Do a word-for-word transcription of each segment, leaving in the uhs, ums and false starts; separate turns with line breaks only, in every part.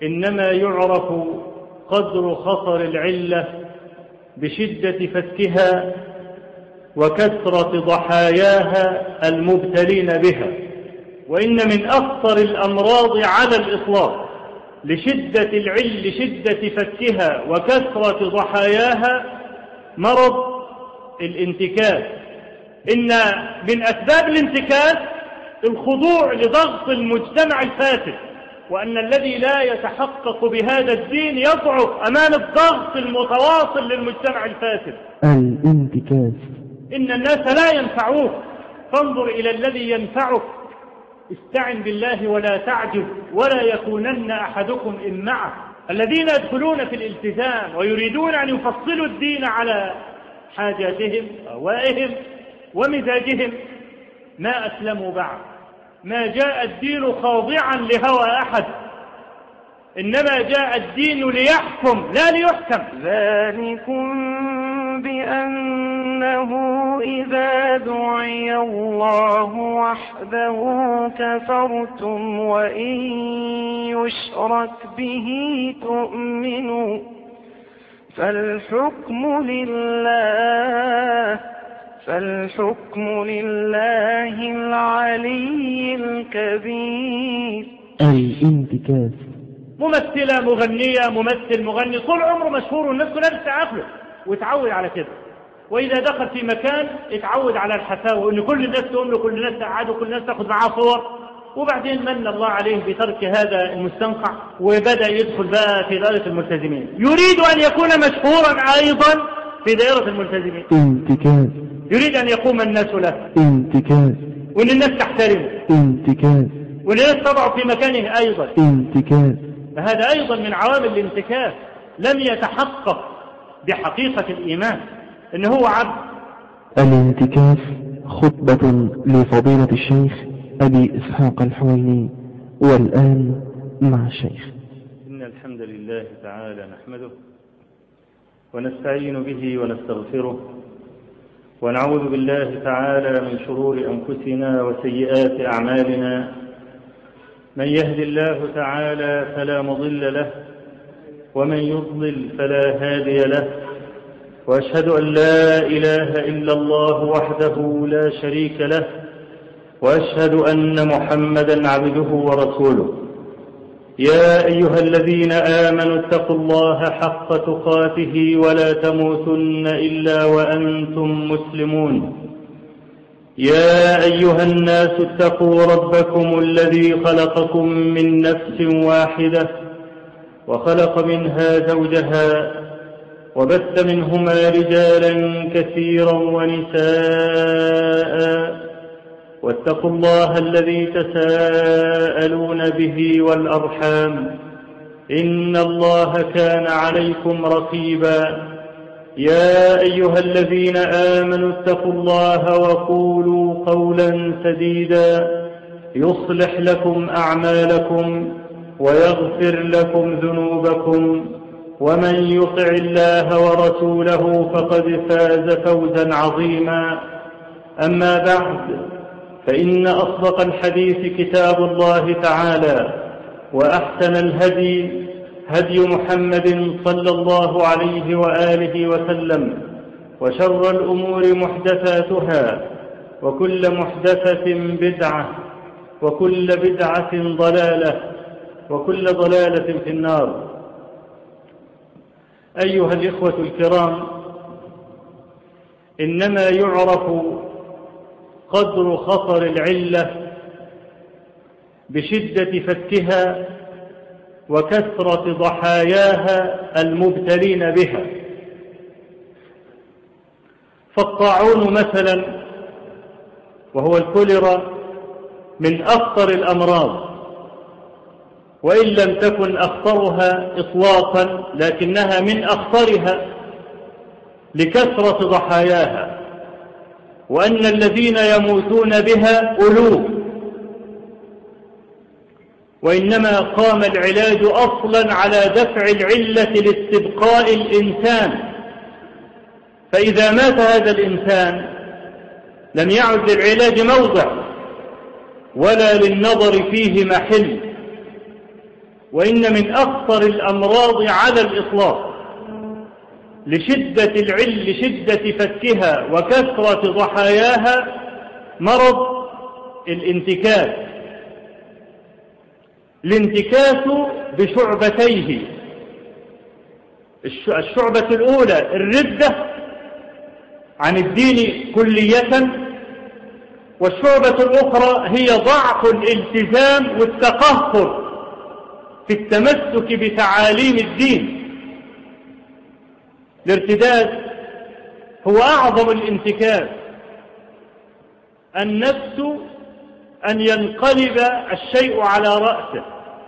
إنما يعرف قدر خطر العلة بشدة فكها وكثرة ضحاياها المبتلين بها. وإن من أخطر الأمراض على الإطلاق لشدة العل لشدة فكها وكثرة ضحاياها مرض الانتكاس. إن من أسباب الانتكاس الخضوع لضغط المجتمع الفاسد، وأن الذي لا يتحقق بهذا الدين يضعف أمام الضغط المتواصل للمجتمع الفاسد.
الانتكاس.
إن الناس لا ينفعوك، فانظر إلى الذي ينفعك. استعن بالله ولا تعجز ولا يكونن أحدكم إمعة. الذين يدخلون في الالتزام ويريدون أن يفصلوا الدين على حاجاتهم وأهوائهم ومزاجهم ما أسلموا بعد. ما جاء الدين خاضعا لهوى أحد، إنما جاء الدين ليحكم لا ليحكم.
ذلكم بأنه إذا دعي الله وحده كفرتم وإن يشرك به تؤمنوا فالحكم لله فالحكم لله العلي الكبير.
الانتكاس.
ممثلة مغنية ممثل مغني طول عمره مشهور والناس كلها بتعقله وتعود على كده، وإذا دخل في مكان اتعود على الحفاوة وإن كل الناس تقوم له كل الناس تقعده وكل الناس تاخذ معاه صور، وبعدين من الله عليه بترك هذا المستنقع وبدأ يدخل بقى في دائرة الملتزمين، يريد أن يكون مشهورا أيضا في دائرة الملتزمين.
انتكاس.
يريد أن يقوم الناس له.
انتكاس.
وإن الناس تحترمه.
انتكاس.
وإن الناس تضع في مكانه أيضا.
انتكاس.
فهذا أيضا من عوامل الانتكاس. لم يتحقق بحقيقة الإيمان إنه هو عبد.
الانتكاس خطبة لفضيلة الشيخ أبي إسحاق الحويني. والآن مع الشيخ.
إن الحمد لله تعالى نحمده ونستعين به ونستغفره ونعوذ بالله تعالى من شرور أنفسنا وسيئات أعمالنا. من يهد الله تعالى فلا مضل له ومن يضلل فلا هادي له، وأشهد أن لا إله إلا الله وحده لا شريك له، وأشهد أن محمدا عبده ورسوله. يا أيها الذين آمنوا اتقوا الله حق تقاته ولا تموتن إلا وأنتم مسلمون. يا أيها الناس اتقوا ربكم الذي خلقكم من نفس واحدة وخلق منها زوجها وبث منهما رجالا كثيرا ونساء، واتقوا الله الذي تساءلون به والأرحام إن الله كان عليكم رقيبا. يا أيها الذين آمنوا اتقوا الله وقولوا قولا سديدا يصلح لكم أعمالكم ويغفر لكم ذنوبكم، ومن يطع الله ورسوله فقد فاز فوزا عظيما. أما بعد، فإن أصدق الحديث كتاب الله تعالى، وأحسن الهدي هدي محمد صلى الله عليه وآله وسلم، وشر الأمور محدثاتها، وكل محدثة بدعة، وكل بدعة ضلالة، وكل ضلالة في النار. أيها الإخوة الكرام، إنما يعرف قدر خطر العلة بشدة فكها وكثرة ضحاياها المبتلين بها. فالطاعون مثلا وهو الكوليرا من أخطر الأمراض، وإن لم تكن أخطرها إطلاقا لكنها من أخطرها لكثرة ضحاياها، وأن الذين يموتون بها ألوف. وإنما قام العلاج أصلا على دفع العلة لاستبقاء الإنسان، فإذا مات هذا الإنسان لم يعد للعلاج موضع ولا للنظر فيه محل، وإن من أخطر الأمراض على الإطلاق لشدة العل لشدة فكها وكثرة ضحاياها مرض الانتكاس. الانتكاس بشعبتيه، الشعبة الأولى الردة عن الدين كلية، والشعبة الأخرى هي ضعف الالتزام والتقهقر في التمسك بتعاليم الدين. الارتداد هو أعظم الانتكاس. النفس أن ينقلب الشيء على رأسه،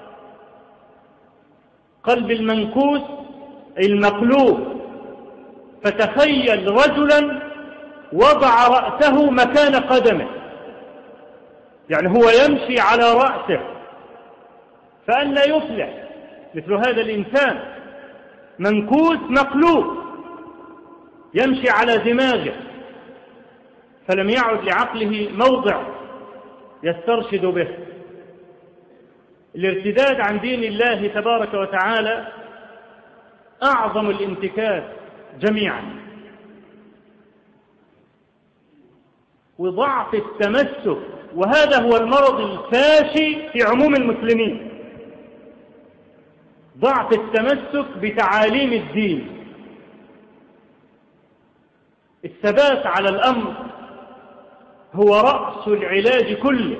قلب المنكوس المقلوب. فتخيل رجلا وضع رأسه مكان قدمه، يعني هو يمشي على رأسه، فأن لا يفلح مثل هذا الإنسان منكوس مقلوب يمشي على دماغه، فلم يعد لعقله موضع يسترشد به. الارتداد عن دين الله تبارك وتعالى أعظم الانتكاس جميعا، وضعف التمسك، وهذا هو المرض الفاشي في عموم المسلمين، ضعف التمسك بتعاليم الدين. الثبات على الأمر هو رأس العلاج كله،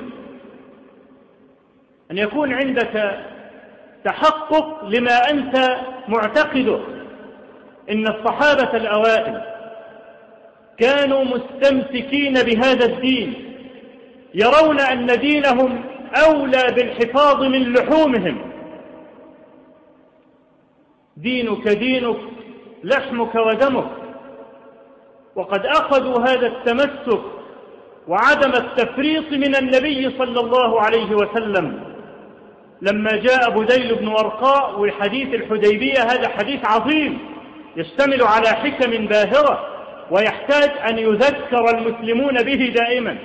أن يكون عندك تحقق لما أنت معتقده. إن الصحابة الأوائل كانوا مستمسكين بهذا الدين، يرون أن دينهم أولى بالحفاظ من لحومهم. دينك دينك لحمك ودمك. وقد أخذوا هذا التمسك وعدم التفريط من النبي صلى الله عليه وسلم لما جاء بديل بن ورقاء. وحديث الحديبية هذا حديث عظيم يشتمل على حكم باهرة، ويحتاج أن يذكر المسلمون به دائما.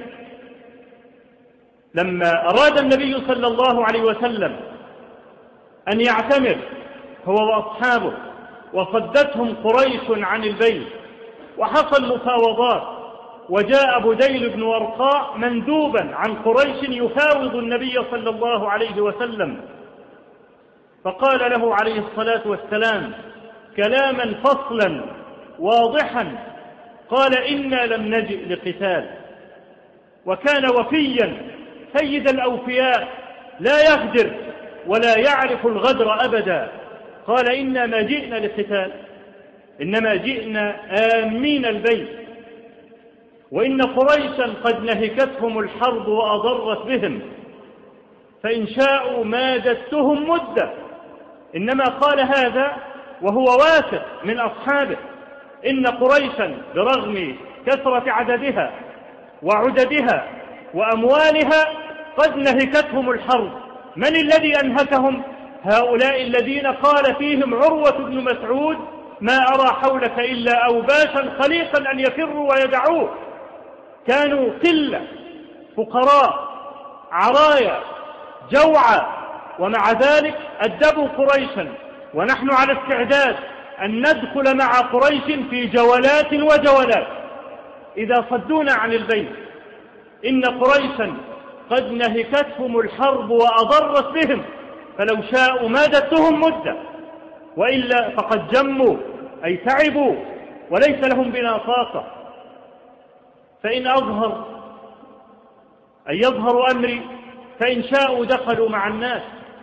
لما أراد النبي صلى الله عليه وسلم أن يعتمر هو وأصحابه، وصدتهم قريش عن البيت، وحصل مفاوضات، وجاء بديل بن ورقاء مندوبا عن قريش يفاوض النبي صلى الله عليه وسلم، فقال له عليه الصلاة والسلام كلاما فصلا واضحا، قال إنا لم نجئ لقتال. وكان وفيا سيد الأوفياء لا يغدر ولا يعرف الغدر أبدا. قال إنا ما جئنا لقتال، إنما جئنا آمين البيت، وإن قريشا قد نهكتهم الحرب وأضرت بهم، فإن شاءوا مادتهم مدة. إنما قال هذا وهو واثق من أصحابه إن قريشا برغم كثرة عددها وعددها وأموالها قد نهكتهم الحرب. من الذي أنهكهم؟ هؤلاء الذين قال فيهم عروة بن مسعود ما أرى حولك إلا أوباشا خليقا أن يفروا ويدعوه. كانوا قلة، فقراء، عرايا، جوعى، ومع ذلك أدبوا قريشا. ونحن على استعداد أن ندخل مع قريش في جولات وجولات إذا صدونا عن البيت. إن قريشا قد نهكتهم الحرب وأضرت بهم، فلو شاءوا مادتهم مدة، وإلا فقد جموا أي تعبوا وليس لهم بنا طاقة. فإن أظهر أي يظهر أمري فإن شاءوا دخلوا مع الناس،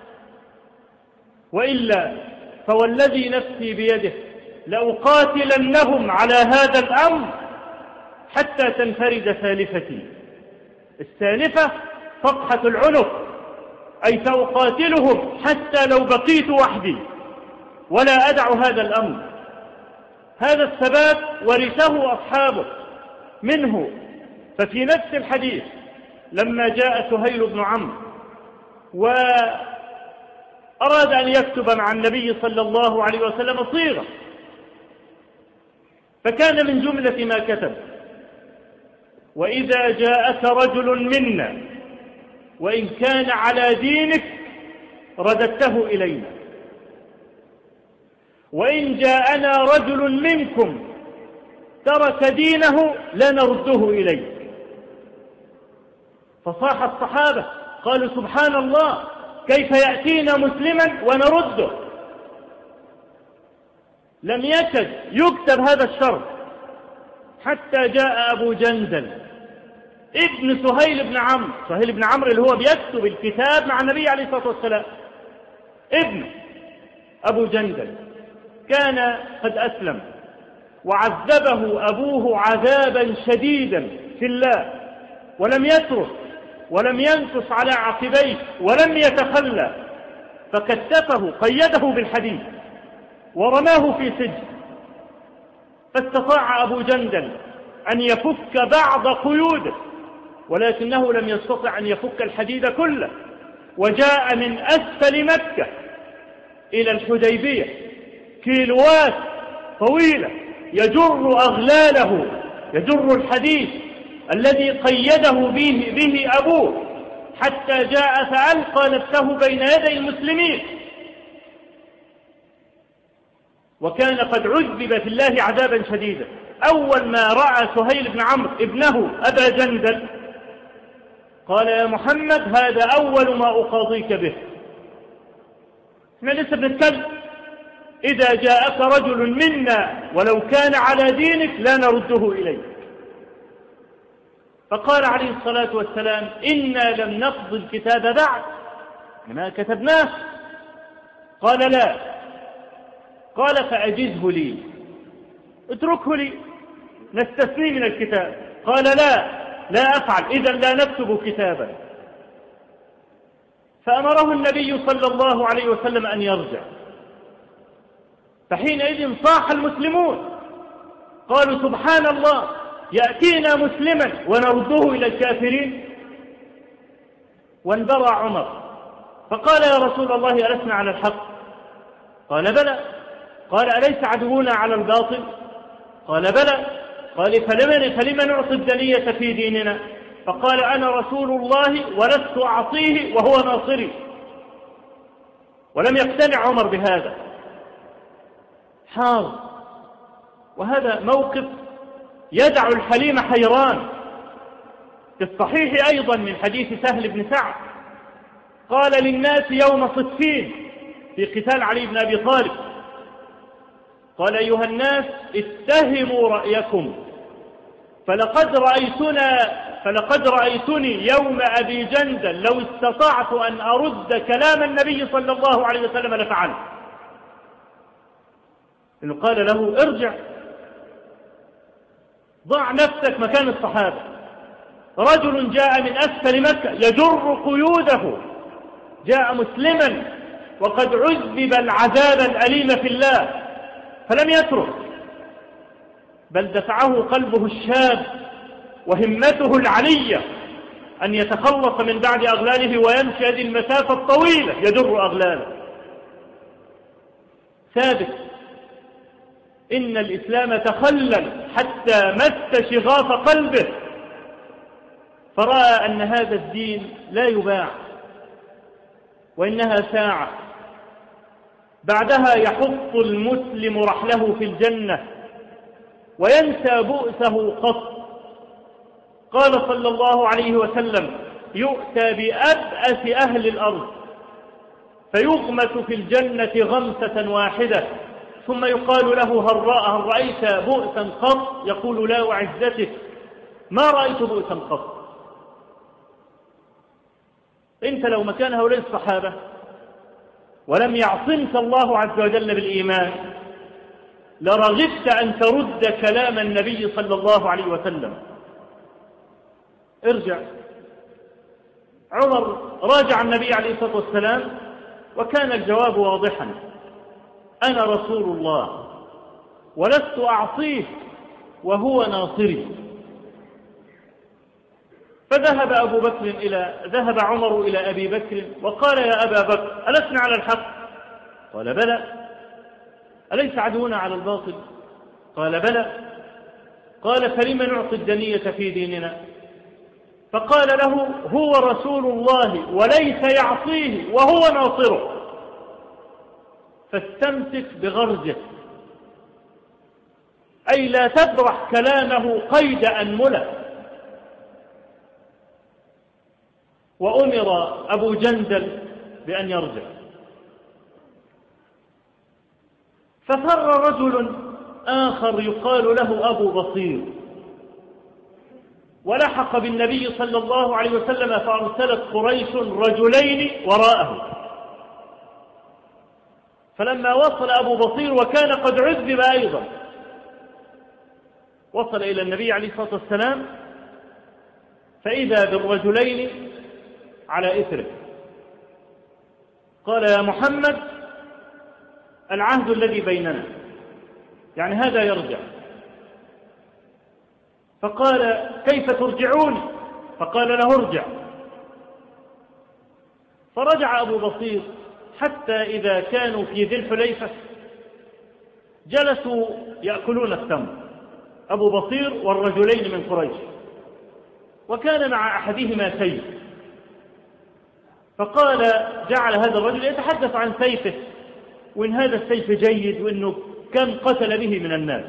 وإلا فوالذي نفسي بيده لأقاتلنهم على هذا الأمر حتى تنفرد سالفتي. السالفة فقحة العنق، أي سأقاتلهم حتى لو بقيت وحدي ولا أدع هذا الأمر. هذا الثبات ورثه أصحابه منه. ففي نفس الحديث لما جاء سهيل بن عمرو وأراد أن يكتب مع النبي صلى الله عليه وسلم صيغة، فكان من جملة ما كتب: وإذا جاءك رجل منا وإن كان على دينك رددته إلينا، وإن جاءنا رجل منكم ترك دينه لنرده إليه. فصاح الصحابة قالوا سبحان الله، كيف يأتينا مسلما ونرده؟ لم يكد يكتب هذا الشرط حتى جاء أبو جندل ابن سهيل بن عمرو، سهيل بن عمرو اللي هو بيكتب الكتاب مع النبي عليه الصلاة والسلام، ابن أبو جندل كان قد أسلم، وعذبه أبوه عذابا شديدا في الله، ولم يترك ولم ينكس على عقبيه ولم يتخلى، فكتفه قيده بالحديد ورماه في سجن. فاستطاع أبو جندل أن يفك بعض قيوده، ولكنه لم يستطع أن يفك الحديد كله، وجاء من أسفل مكة إلى الحديبية كيلوات طويلة يجر أغلاله، يجر الحديد الذي قيده به, به أبوه، حتى جاء فألقى نفسه بين يدي المسلمين، وكان قد عذب في الله عذابا شديدا. أول ما رأى سهيل بن عمرو ابنه أبا جندل قال يا محمد هذا أول ما أقاضيك به. احنا لسه بنتكلم، إذا جاءك رجل منا ولو كان على دينك لا نرده إليك. فقال عليه الصلاة والسلام إنا لم نقض الكتاب بعد، ما كتبناه. قال لا. قال فأجزه لي، اتركه لي نستثني من الكتاب. قال لا لا أفعل، إذا لا نكتب كتابا. فأمره النبي صلى الله عليه وسلم أن يرجع. فحينئذ صاح المسلمون قالوا سبحان الله، يأتينا مسلما ونرده إلى الكافرين. وانبرى عمر فقال يا رسول الله ألسنا على الحق؟ قال بلى. قال أليس عدونا على الباطل؟ قال بلى. قال فلمن, فلمن نعطي الدنية في ديننا؟ فقال أنا رسول الله ولست أعطيه وهو ناصري. ولم يقتنع عمر بهذا، حار. وهذا موقف يدع الحليم حيران. في الصحيح أيضا من حديث سهل بن سعد قال للناس يوم صفين في قتال علي بن أبي طالب، قال أيها الناس اتهموا رأيكم، فلقد رأيتنا فلقد رأيتني يوم أبي جندل لو استطعت أن أرد كلام النبي صلى الله عليه وسلم لفعلت. إنه قال له ارجع، ضع نفسك مكان الصحابة. رجل جاء من أسفل مكة يجر قيوده، جاء مسلما وقد عذب العذاب الأليم في الله، فلم يترك، بل دفعه قلبه الشاب وهمته العلية أن يتخلص من بعد أغلاله ويمشي هذه المسافة الطويلة يجر أغلاله. ثابت إن الإسلام تخلل حتى مس شغاف قلبه، فرأى أن هذا الدين لا يباع، وإنها ساعة بعدها يحط المسلم رحله في الجنة وينسى بؤسه قط. قال صلى الله عليه وسلم يؤتى بأبأس أهل الأرض فيغمس في الجنة غمسة واحدة، ثم يقال له هل رأيت بؤسا قط؟ يقول لا وعزتك ما رأيت بؤسا قط. انت لو مكان هؤلاء الصحابة ولم يعصمك الله عز وجل بالإيمان لرغبت أن ترد كلام النبي صلى الله عليه وسلم. ارجع. عمر راجع النبي عليه الصلاة والسلام وكان الجواب واضحا، أنا رسول الله ولست أعصيه وهو ناصري. فذهب أبو بكر إلى ذهب عمر إلى أبي بكر وقال يا أبا بكر ألسنا على الحق؟ قال بلى. أليس عدونا على الباطل؟ قال بلى. قال فلم نعطي الدنية في ديننا؟ فقال له هو رسول الله وليس يعصيه وهو ناصره، فاستمسك بغرزه، أي لا تبرح كلامه قيد أنملة. وأمر أبو جندل بأن يرجع، ففر رجل آخر يقال له أبو بصير ولحق بالنبي صلى الله عليه وسلم، فأرسلت قريش رجلين وراءه. فلما وصل أبو بصير وكان قد عذب أيضا، وصل إلى النبي عليه الصلاة والسلام فإذا بالرجلين على إثره. قال يا محمد العهد الذي بيننا، يعني هذا يرجع. فقال كيف ترجعون؟ فقال له ارجع. فرجع أبو بصير حتى إذا كانوا في ذي الحليفة جلسوا يأكلون التمر، أبو بصير والرجلين من قريش، وكان مع أحدهما سيف. فقال جعل هذا الرجل يتحدث عن سيفه، وإن هذا السيف جيد، وإنه كم قتل به من الناس.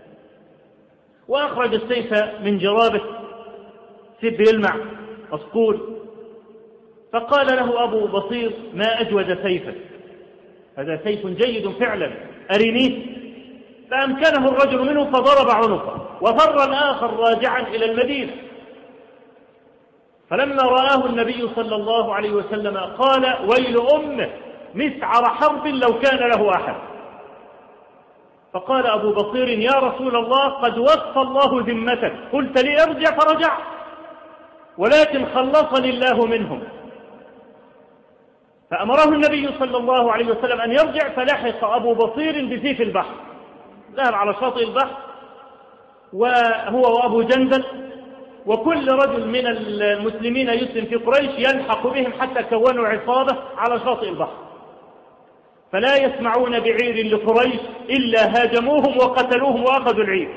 وأخرج السيف من جرابه، سيف يلمع أسطول. فقال له أبو بصير ما أجود سيفك، هذا سيف جيد فعلا، أرنيه. فأمكنه الرجل منه فضرب عنقه، وفر الآخر راجعا إلى المدينة. فلما رآه النبي صلى الله عليه وسلم قال ويل أمه مسعر حرب لو كان له أحد. فقال أبو بصير يا رسول الله قد وفى الله ذمتك، قلت لي ارجع فرجع، ولكن خلصني الله منهم. فأمره النبي صلى الله عليه وسلم أن يرجع، فلحق أبو بصير بسيف البحر، ذهب على شاطئ البحر وهو وأبو جندل وكل رجل من المسلمين يسلم في قريش يلحق بهم حتى كونوا عصابة على شاطئ البحر، فلا يسمعون بعير لقريش إلا هاجموهم وقتلوهم وأخذوا العير.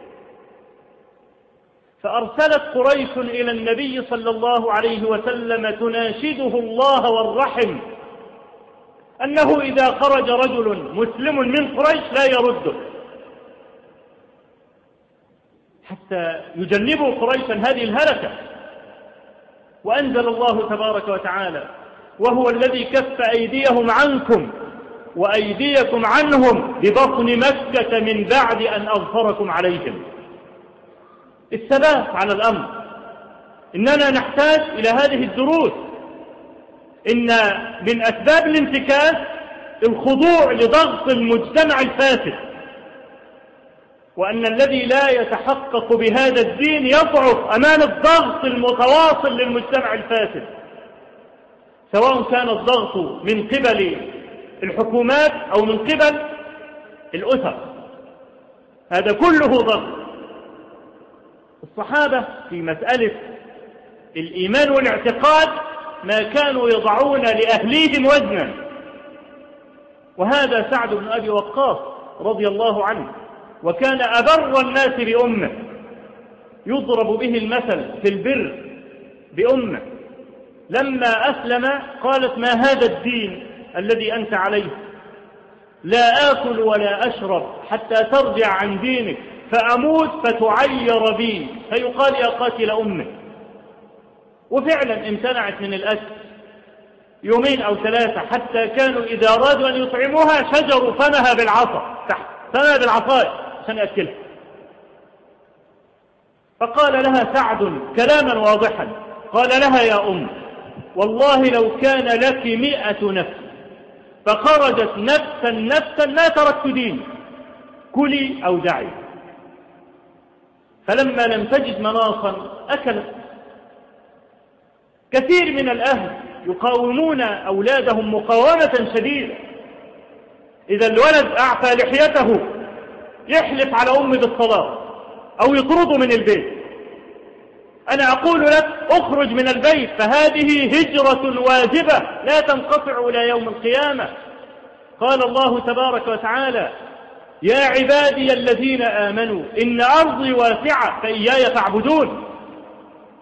فأرسلت قريش إلى النبي صلى الله عليه وسلم تناشده الله والرحم أنه إذا خرج رجل مسلم من قريش لا يرده، حتى يجنبوا قريشا هذه الهلكة. وأنزل الله تبارك وتعالى وهو الذي كف أيديهم عنكم وأيديكم عنهم ببطن مكة من بعد أن أظفركم عليهم. الثبات على الأمر. إننا نحتاج إلى هذه الدروس. إن من أسباب الانتكاس الخضوع لضغط المجتمع الفاسد، وأن الذي لا يتحقق بهذا الدين يضعف أمام الضغط المتواصل للمجتمع الفاسد، سواء كان الضغط من قبل الحكومات أو من قبل الأسر، هذا كله ضغط. الصحابة في مسألة الإيمان والاعتقاد ما كانوا يضعون لأهليهم وزنا، وهذا سعد بن أبي وقاص رضي الله عنه، وكان أبر الناس بأمه، يضرب به المثل في البر بأمه. لما أسلم قالت ما هذا الدين الذي أنت عليه؟ لا آكل ولا أشرب حتى ترجع عن دينك، فأموت فتعير بي فيقال يا قاتل أمه. وفعلا امتنعت من الأكل يومين أو ثلاثة، حتى كانوا إذا أرادوا أن يطعموها شجروا فمها بالعصا، تحت فمها بالعصاية عشان يأكلها. فقال لها سعد كلاما واضحا، قال لها يا أم والله لو كان لك مئة نفس فخرجت نفسا نفسا ما تركت دين، كلي أو دعي. فلما لم تجد مناصا أكلت. كثير من الأهل يقاومون أولادهم مقاومة شديدة. إذا الولد أعفى لحيته يحلف على أمه بالصلاة أو يطرده من البيت. أنا أقول لك أخرج من البيت، فهذه هجرة واجبة لا تنقطع إلى يوم القيامة. قال الله تبارك وتعالى يا عبادي الذين آمنوا إن أرضي واسعة فإياي فاعبدون.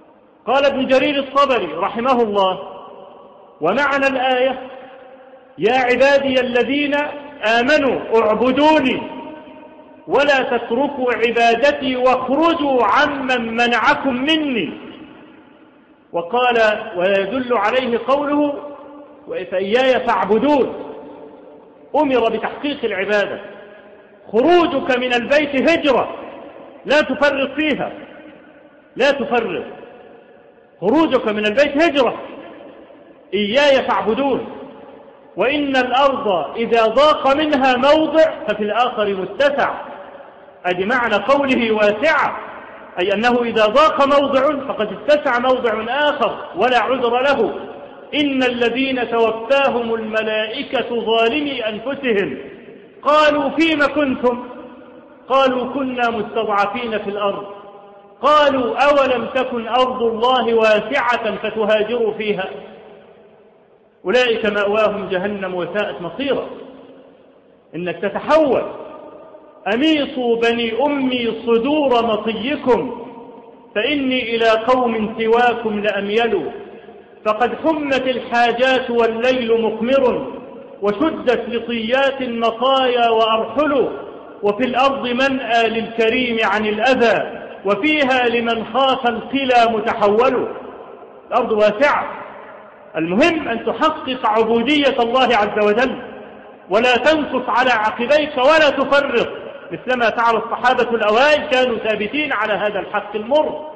قال ابن جرير الطبري رحمه الله: ومعنى الآية: يا عبادي الذين آمنوا اعبدوني ولا تتركوا عبادتي واخرجوا عمن منعكم مني. وقال: ويدل عليه قوله: فإياي فاعبدون. أمر بتحقيق العبادة. خروجك من البيت هجرة، لا تفرط فيها، لا تفرط. خروجك من البيت هجرة. إياي فاعبدون. وإن الأرض إذا ضاق منها موضع ففي الآخر متسع. أدي معنى قوله واسعة، أي أنه إذا ضاق موضع فقد اتسع موضع آخر ولا عذر له. إن الذين توفاهم الملائكة ظالمي أنفسهم قالوا فيم كنتم؟ قالوا كنا مستضعفين في الأرض. قالوا أولم تكن أرض الله واسعة فتهاجروا فيها؟ أولئك مأواهم جهنم وساءت مصيرا. إنك تتحول. أميصوا بني أمي صدور مطيكم فإني إلى قوم سواكم لأميل. فقد حمت الحاجات والليل مقمر وشدت لطيات المطايا وأرحل. وفي الأرض منأى للكريم عن الأذى وفيها لمن خاف القلى متحول. الأرض واسعة. المهم أن تحقق عبودية الله عز وجل ولا تنكص على عقبيك ولا تفرط، مثلما فعل الصحابة الأوائل، كانوا ثابتين على هذا الحق المر.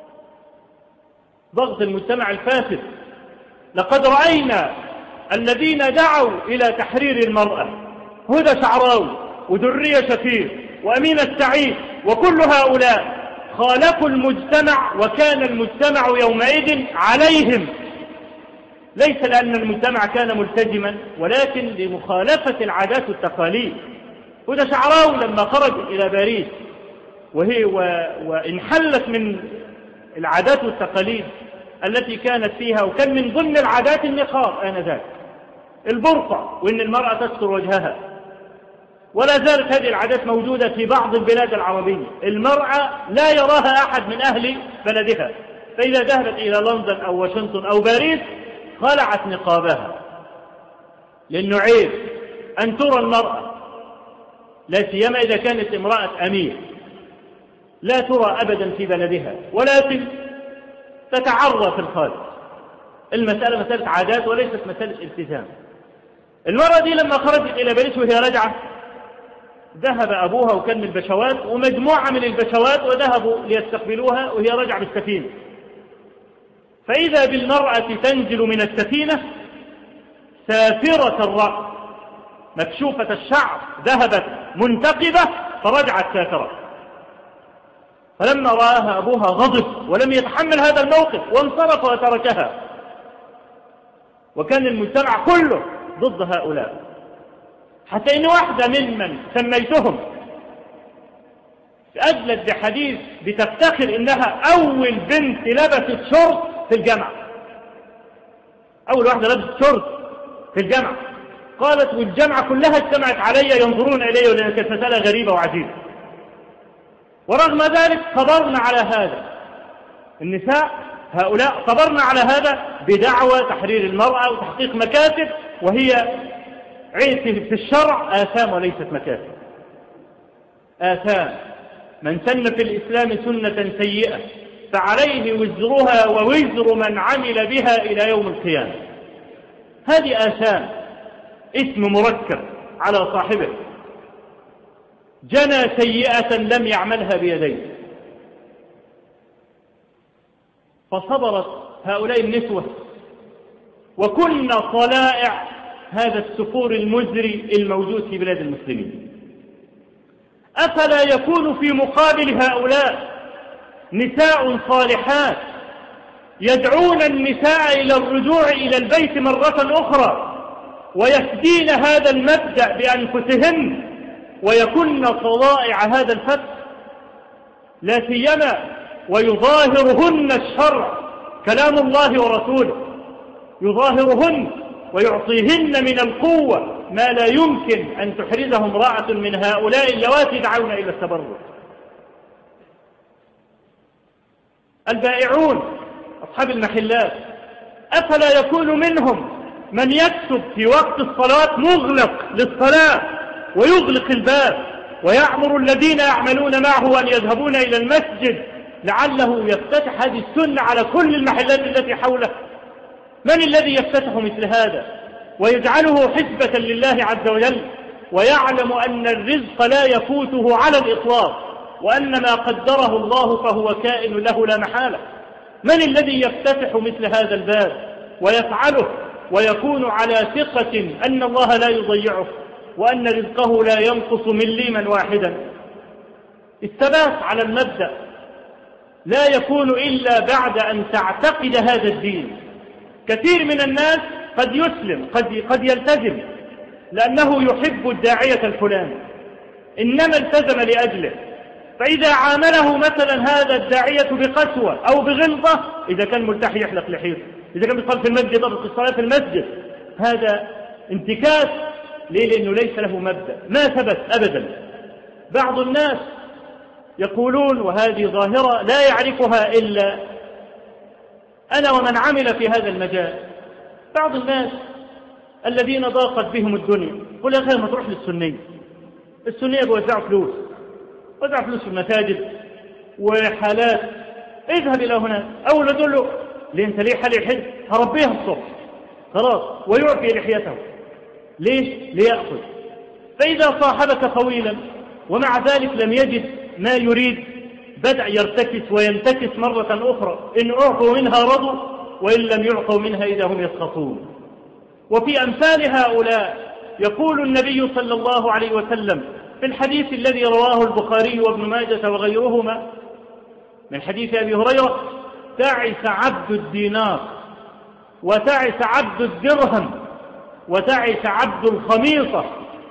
ضغط المجتمع الفاسد. لقد رأينا الذين دعوا إلى تحرير المرأة، هدى شعراوي ودرية شفير وأمينة السعيد وكل هؤلاء خالفوا المجتمع، وكان المجتمع يومئذ عليهم، ليس لأن المجتمع كان ملتزما ولكن لمخالفة العادات والتقاليد. هدى شعراوي لما خرج إلى باريس وهي وانحلت من العادات والتقاليد التي كانت فيها، وكان من ضمن العادات النقاب آنذاك، البرقع، وإن المرأة تستر وجهها، ولا زالت هذه العادات موجودة في بعض البلاد العربية. المرأة لا يراها أحد من أهل بلدها، فإذا ذهبت إلى لندن أو واشنطن أو باريس خلعت نقابها، لأنه عيب أن ترى المرأة، لا سيما إذا كانت امرأة أمير، لا ترى أبدا في بلدها، ولكن تتعرى في الخارج. المسألة مسألة عادات وليست مسألة التزام. المرأة دي لما خرجت إلى باريس وهي راجعة، ذهب أبوها وكان من البشوات ومجموعة من البشوات وذهبوا ليستقبلوها وهي راجعة بالسفينة، فإذا بالمرأة تنزل من السفينة سافرة الرأس مكشوفة الشعر، ذهبت منتقبة فرجعت سافرة. فلما رآها أبوها غضب ولم يتحمل هذا الموقف وانصرف وتركها، وكان المجتمع كله ضد هؤلاء، حتى إن واحدة ممن سميتهم أجلت بحديث بتفتخر إنها أول بنت لبست شورت في الجامعة، أول واحدة لبست شورت في الجامعة. قالت والجامعة كلها اجتمعت علي ينظرون إلي لأن كانت مسألة غريبة وعجيبة، ورغم ذلك صبرنا على هذا. النساء هؤلاء صبرنا على هذا بدعوى تحرير المرأة وتحقيق مكاسب، وهي عيسى في الشرع آثام وليست مكاسب. آثام. من سن في الإسلام سنة سيئة فعليه وزرها ووزر من عمل بها إلى يوم القيامة. هذه آثام، اسم مركب على صاحبه، جنى سيئة لم يعملها بيديه. فصبرت هؤلاء النسوة وكن طلائع هذا السفور المزري الموجود في بلاد المسلمين. أفلا يكون في مقابل هؤلاء نساء صالحات يدعون النساء إلى الرجوع إلى البيت مرة أخرى ويفدين هذا المبدأ بأنفسهن ويكن طلائع هذا الفتح، لا سيما ويظاهرهن الشرع كلام الله ورسوله، يظاهرهن ويعطيهن من القوة ما لا يمكن أن تحرزه امرأة من هؤلاء اللواتي دعون إلى التبرج. البائعون وأصحاب المحلات، أفلا يكون منهم من يكتب في وقت الصلاة مغلق للصلاة ويغلق الباب ويأمر الذين يعملون معه أن يذهبون إلى المسجد لعله يفتتح هذه السنة على كل المحلات التي حوله؟ من الذي يفتتح مثل هذا ويجعله حسبة لله عز وجل ويعلم أن الرزق لا يفوته على الإطلاق وأن ما قدره الله فهو كائن له لا محالة؟ من الذي يفتتح مثل هذا الباب ويفعله ويكون على ثقة أن الله لا يضيعه وأن رزقه لا ينقص مليما واحدا؟ الثبات على المبدأ لا يكون إلا بعد أن تعتقد هذا الدين. كثير من الناس قد يسلم، قد, قد يلتزم لأنه يحب الداعية الفلاني، إنما التزم لأجله، فإذا عامله مثلا هذا الداعية بقسوة أو بغلظة، إذا كان ملتحي يحلق لحيته، إذا كان بيصلي في المسجد أو الصلاة في المسجد، هذا انتكاس. ليه؟ لأنه ليس له مبدأ، ما ثبت أبدا. بعض الناس يقولون، وهذه ظاهرة لا يعرفها إلا أنا ومن عمل في هذا المجال، بعض الناس الذين ضاقت بهم الدنيا يقول يا أخي ما تروح للسنية، السنية بيوزعوا فلوس، وزع فلوس في المساجد وحالات، اذهب إلى هنا. أول ما تقول له ليه أنت ليه حالي حد هربيها الصبح خلاص، ويعفي لحيته. ليش؟ ليأخذ. فإذا صاحبك طويلا ومع ذلك لم يجد ما يريد بدأ يرتكس وينتكس مرة أخرى، إن أعطوا منها رضوا وإن لم يعطوا منها إذا هم يسخطون. وفي أمثال هؤلاء يقول النبي صلى الله عليه وسلم في الحديث الذي رواه البخاري وابن ماجة وغيرهما من حديث أبي هريرة: تعس عبد الدينار وتعس عبد الدرهم وتعس عبد الخميصة،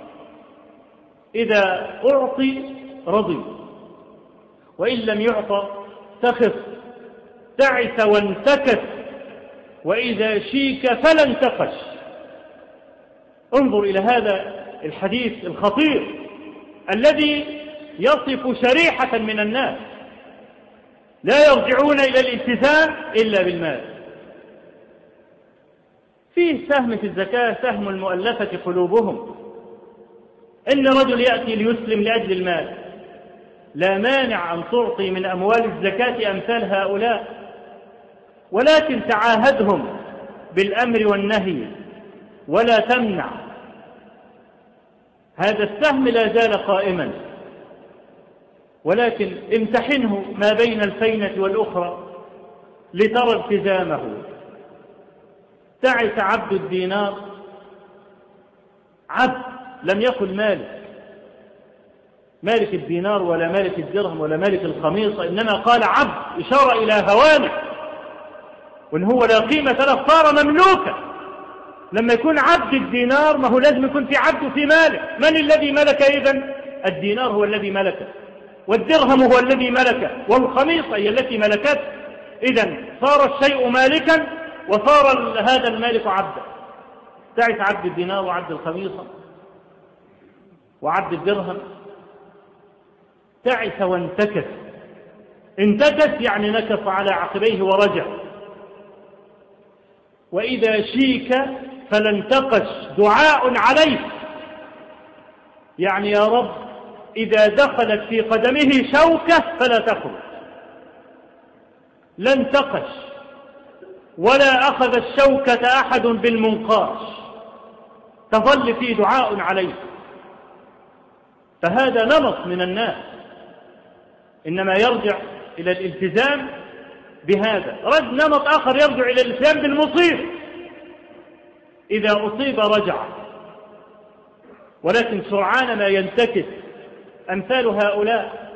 إذا أعطي رضي وإن لم يعطى سخط، تعس وانتكس وإذا شيك فلا انتقش. انظر إلى هذا الحديث الخطير الذي يصف شريحة من الناس لا يرجعون إلى الالتزام إلا بالمال. فيه سهم في الزكاة، سهم المؤلفة قلوبهم، إن رجل يأتي ليسلم لأجل المال، لا مانع أن تعطي من أموال الزكاة أمثال هؤلاء، ولكن تعاهدهم بالأمر والنهي ولا تمنع. هذا السهم لا زال قائما، ولكن امتحنه ما بين الفينة والأخرى لترى التزامه. تعس عبد الدينار، عبد لم يقل مالك، مالك الدينار ولا مالك الدرهم ولا مالك الخميصة، إنما قال عبد، إشارة إلى هوانه، وإن هو لا قيمة له صار مملوكا. لما يكون عبد الدينار ما هو لازم يكون في عبد في مالك. من الذي ملك إذن؟ الدينار هو الذي ملكه، والدرهم هو الذي ملكه، والخميصة هي التي ملكته. إذن صار الشيء مالكا وصار هذا المالك عبدا. تعس عبد الدينار وعبد الخميصة وعبد الدرهم. تعس وانتكس، انتكس يعني نكص على عقبيه ورجع. وإذا شيك فلا انتقش، دعاء عليه، يعني يا رب إذا دخلت في قدمه شوكة فلا تخرج، لا انتقش ولا أخذ الشوكة أحد بالمنقاش، تظل فيه دعاء عليه. فهذا نمط من الناس، إنما يرجع إلى الالتزام بهذا. رد نمط آخر يرجع إلى الالتزام بالمصيب، إذا أصيب رجع، ولكن سرعان ما ينتكس. أمثال هؤلاء.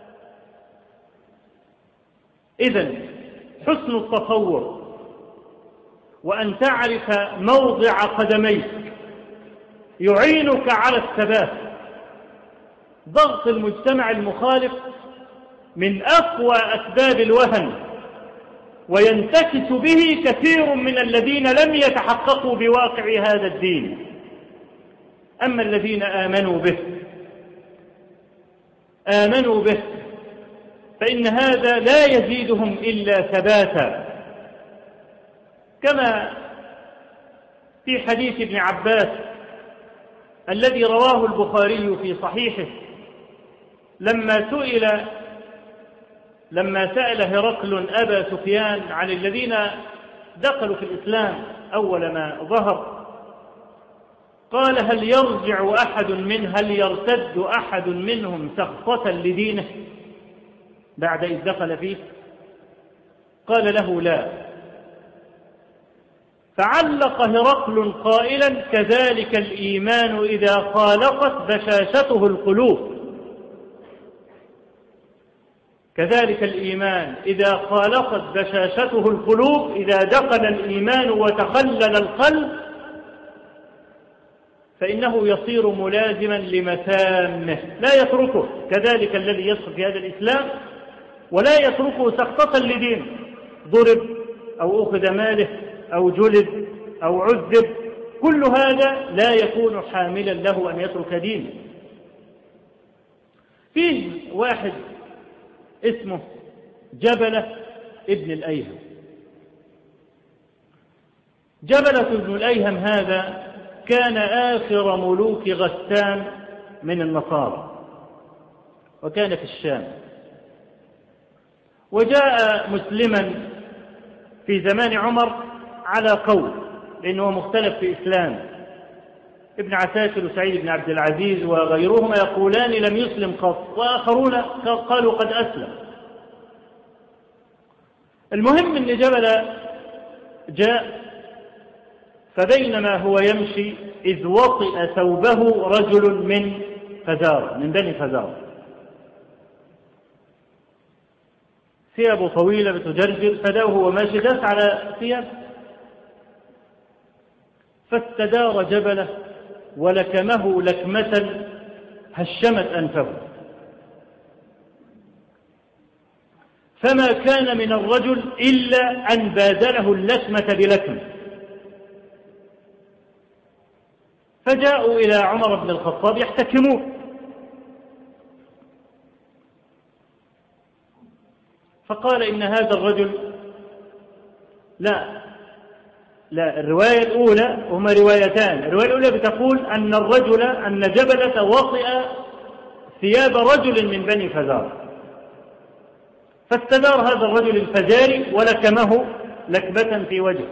إذن حسن التصور وأن تعرف موضع قدميك يعينك على الثبات. ضغط المجتمع المخالف من أقوى أسباب الوهن، وينتكس به كثير من الذين لم يتحققوا بواقع هذا الدين. أما الذين آمنوا به آمنوا به فإن هذا لا يزيدهم إلا ثباتا. كما في حديث ابن عباس الذي رواه البخاري في صحيحه لما سئل لما سأل هرقل أبا سفيان عن الذين دخلوا في الإسلام أول ما ظهر، قال: هل يرجع أحد من هل يرتد أحد منهم سخطة لدينه بعد إذ دخل فيه؟ قال له: لا. فعلق هرقل قائلا: كذلك الإيمان إذا خالقت بشاشته القلوب. كذلك الإيمان إذا خالقت بشاشته القلوب، إذا دخل الإيمان وتخلل القلب فإنه يصير ملازما لمسامه لا يتركه، كذلك الذي يدخل في هذا الإسلام ولا يتركه سخطة لدينه، ضرب أو أخذ ماله أو جلد أو عذب، كل هذا لا يكون حاملا له أن يترك دينه. فيه واحد اسمه جبلة ابن الأيهم. جبلة ابن الأيهم هذا كان آخر ملوك غسان من النصارى، وكان في الشام، وجاء مسلما في زمان عمر على قول، لأنه مختلف في إسلام. ابن عساكر وسعيد بن عبد العزيز وغيرهما يقولان لم يسلم قط، وآخرون قالوا قد أسلم. المهم أن جبل جاء، فبينما هو يمشي إذ وطئ ثوبه رجل من فزارة، من بني فزارة، ثيابه طويلة بتجرجر، فداه وهو ماشي داس على ثيابه، فاستدار جبله ولكمه لكمة هشمت أنفه، فما كان من الرجل إلا أن بادله اللكمة بلكمة. فجاءوا إلى عمر بن الخطاب يحتكمون، فقال: إن هذا الرجل لا لا الرواية الأولى، هما روايتان، الرواية الأولى بتقول أن الرجل أن جبلة وطئ ثياب رجل من بني فزار، فاستدار هذا الرجل الفزاري ولكمه لكبة في وجهه.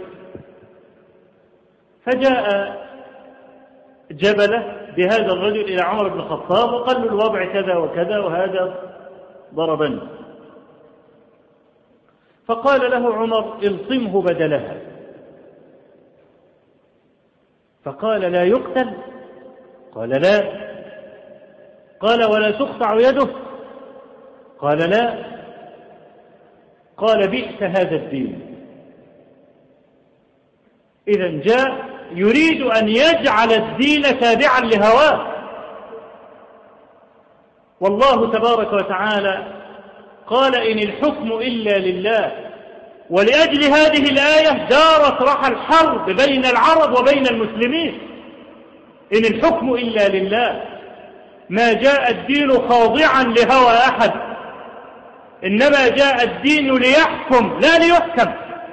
فجاء جبلة بهذا الرجل إلى عمر بن الخطاب وقال له: الوضع كذا وكذا وهذا ضربني. فقال له عمر: الطمه بدلها. فقال: لا يقتل؟ قال: لا. قال: ولا تقطع يده؟ قال: لا. قال: بئس هذا الدين. إذن جاء يريد أن يجعل الدين تابعا لهواه، والله تبارك وتعالى قال: إن الحكم إلا لله. ولأجل هذه الآية دارت رحى الحرب بين العرب وبين المسلمين. إن الحكم إلا لله، ما جاء الدين خاضعا لهوى أحد، إنما جاء الدين ليحكم لا ليحكم.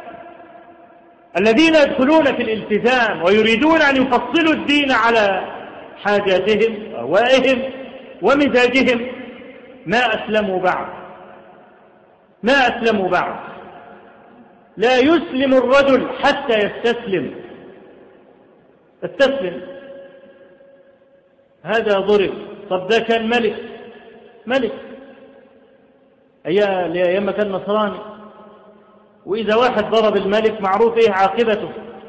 الذين يدخلون في الالتزام ويريدون أن يفصلوا الدين على حاجاتهم وأهوائهم ومزاجهم ما أسلموا بعد، ما أسلموا بعد. لا يسلم الرجل حتى يستسلم. استسلم. هذا ضرب. طب ده كان ملك، ملك أيام كان نصراني، وإذا واحد ضرب الملك معروف إيه عاقبته،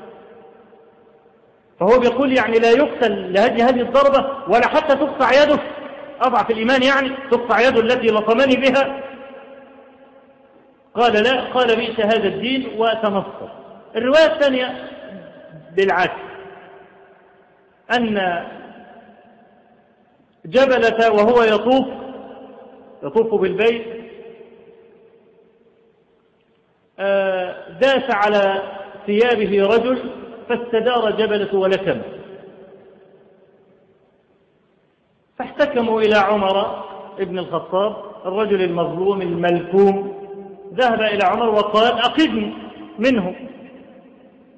فهو بيقول يعني لا يقتل لهذه هذه الضربة ولا حتى تقطع يده، أضعف الإيمان يعني تقطع يده التي لطمني بها. قال: لا. قال: بئس هذا الدين وتنصر. الرواية الثانية بالعكس، أن جبلة وهو يطوف يطوف بالبيت داس على ثيابه رجل فاستدار جبلة ولكم، فاحتكموا إلى عمر ابن الخطاب الرجل المظلوم الملكوم، ذهب إلى عمر وقال: أقذني منه.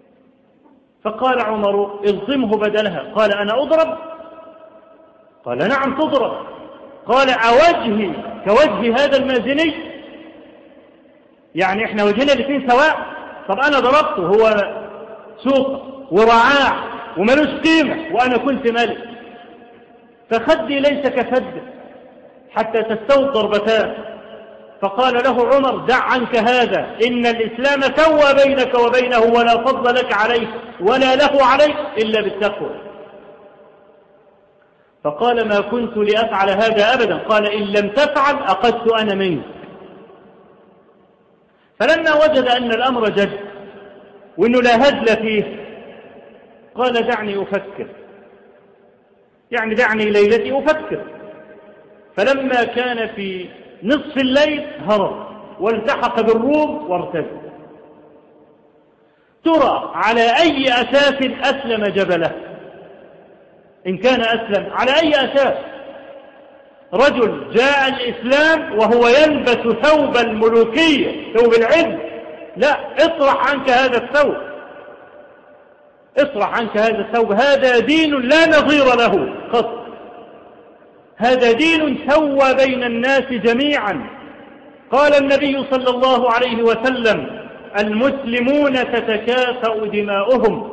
فقال عمر اضطمه بدلها. قال أنا أضرب؟ قال نعم تضرب. قال أوجهي كوجه هذا المازني؟ يعني إحنا وجهنا الاثنين سواء؟ طب أنا ضربته، هو سوق ورعاع وملوش قيمة وأنا كنت ملك، فخدي ليس كفد حتى تستوي الضربتان. فقال له عمر دع عنك هذا، إن الإسلام سوى بينك وبينه ولا فضل لك عليه ولا له عليك إلا بالتقوى. فقال ما كنت لأفعل هذا أبدا. قال إن لم تفعل أخذت أنا منك. فلما وجد أن الأمر جد وأنه لا هزل فيه قال دعني أفكر، يعني دعني ليلتي أفكر. فلما كان في نصف الليل هرب والتحق بالروم وارتد. ترى على أي أساس أسلم جبله؟ إن كان أسلم على أي أساس؟ رجل جاء الإسلام وهو يلبس ثوب الملوكية، ثوب العز. لا، اطرح عنك هذا الثوب، اطرح عنك هذا الثوب. هذا دين لا نظير له قط. هذا دين سوى بين الناس جميعا. قال النبي صلى الله عليه وسلم المسلمون تتكافأ دماؤهم،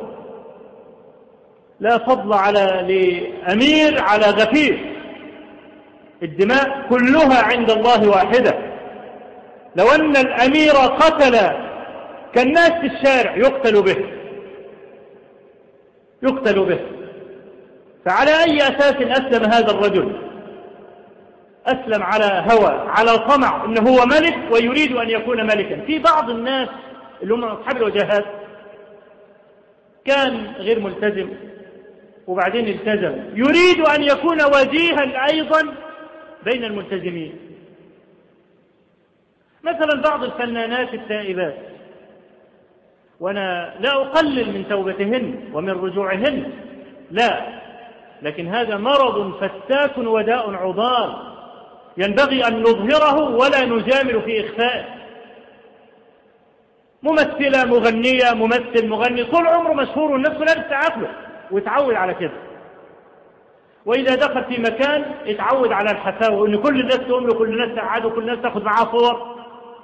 لا فضل على لأمير على غفير، الدماء كلها عند الله واحدة. لو أن الأمير قتل كالناس في الشارع يقتل به يقتل به. فعلى أي أساس أسلم هذا الرجل؟ أسلم على هوى، على طمع إنه هو ملك ويريد أن يكون ملكا. في بعض الناس اللي هم أصحاب الوجهات كان غير ملتزم وبعدين التزم، يريد أن يكون وجيها أيضا بين الملتزمين. مثلا بعض الفنانات التائبات، وأنا لا أقلل من توبتهن ومن رجوعهن، لا، لكن هذا مرض فتاك وداء عضال ينبغي أن نظهره ولا نجامل في إخفائه. ممثلة مغنية، ممثل مغني، طول عمره مشهور والناس كلها بتسعف له ويتعود على كده. وإذا دخل في مكان يتعود على الحفاوة، وإن كل الناس تقوم له، كل الناس تقعد، وكل الناس تأخذ معاه صور.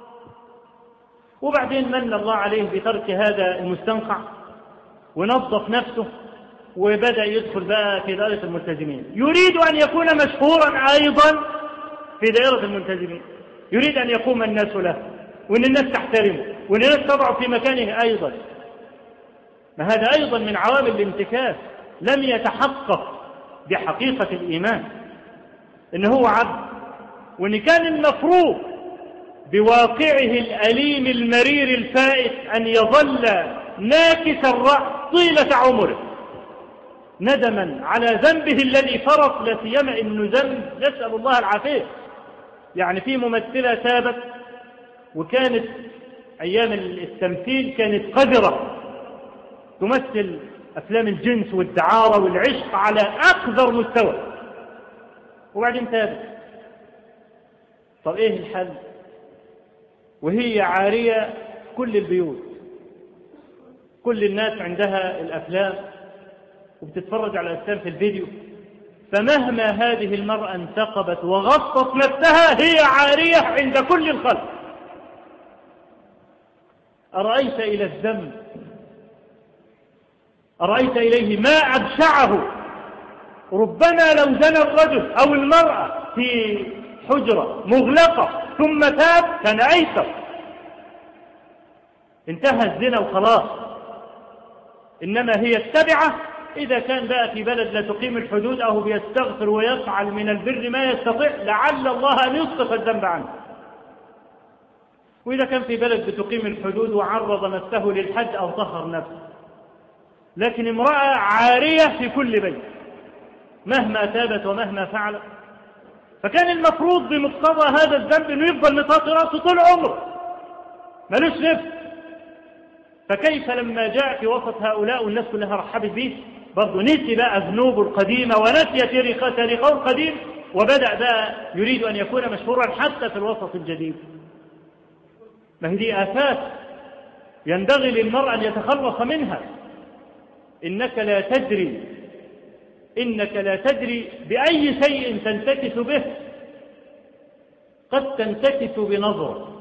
وبعدين من الله عليه بترك هذا المستنقع ونظف نفسه وبدأ يدخل بقى في دائرة الملتزمين. يريد أن يكون مشهورا أيضا في دائرة الملتزمين، يريد أن يقوم الناس له وأن الناس تحترمه وأن الناس تضع في مكانه أيضا. ما هذا أيضا من عوامل الانتكاس. لم يتحقق بحقيقة الإيمان إنه هو عبد، وإن كان المفروض بواقعه الأليم المرير الفائت أن يظل ناكس الرأس طيلة عمره ندما على ذنبه الذي فرط، لا سيما إنه ذنب نسأل الله العافية. يعني في ممثلة تابت وكانت أيام التمثيل كانت قذرة، تمثل أفلام الجنس والدعارة والعشق على أقذر مستوى، وبعدين تابت. طب إيه الحل وهي عارية كل البيوت؟ كل الناس عندها الأفلام وبتتفرج على الأفلام في الفيديو. فمهما هذه المرأة انتقبت وغطت نفسها هي عارية عند كل الخلق. أرأيت إلى الذنب، أرأيت إليه ما أبشعه. ربما لو زنى الرجل أو المرأة في حجرة مغلقة ثم تاب كان أيسر، انتهى الزنا وخلاص. إنما هي التبعة. إذا كان بقى في بلد لا تقيم الحدود أو بيستغفر ويفعل من البر ما يستطيع لعل الله أن يسقط الذنب عنه. وإذا كان في بلد بتقيم الحدود وعرض نفسه للحد أو طهر نفسه. لكن امرأة عارية في كل بيت مهما تابت ومهما فعلت. فكان المفروض بمقتضى هذا الذنب أنه يفضل مطاطي رأسه طول عمره ملوش نفس. فكيف لما جاء في وسط هؤلاء والناس كلها رحبت به برضه نسي بقى ذنوبه القديمة ونسي تاريخه القديم، وبدأ بقى يريد أن يكون مشهورا حتى في الوسط الجديد. ما هي دي آفات ينبغي للمرء أن يتخلص منها. إنك لا تدري إنك لا تدري بأي شيء تنتكس به، قد تنتكس بنظرة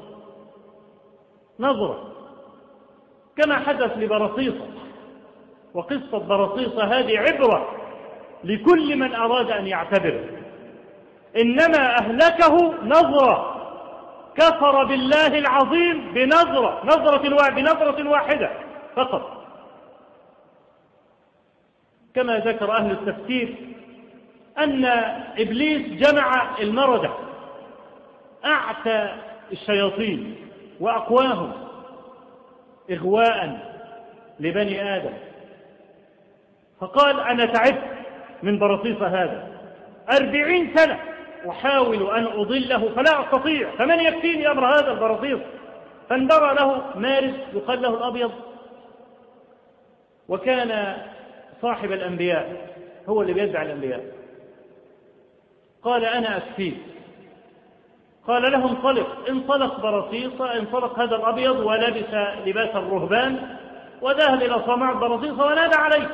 نظرة كما حدث لبرصيصة. وقصة برصيصة هذه عبرة لكل من أراد أن يعتبر. إنما أهلكه نظرة، كفر بالله العظيم بنظرة نظرة بنظرة واحدة فقط. كما ذكر أهل التفسير أن إبليس جمع المردة، أعتى الشياطين وأقواهم إغواء لبني آدم، فقال أنا تعبت من برصيص هذا أربعين سنة أحاول أن أضله فلا أستطيع، فمن يكفيني أمر هذا البرصيص؟ فاندرى له مارس يقال له الأبيض، وكان صاحب الأنبياء، هو اللي بيدعي الأنبياء. قال أنا أكفيك. قال له انطلق. انطلق برصيصة، انطلق هذا الأبيض ولبس لباس الرهبان وذهب إلى صومعة برصيصة ونادى عليه.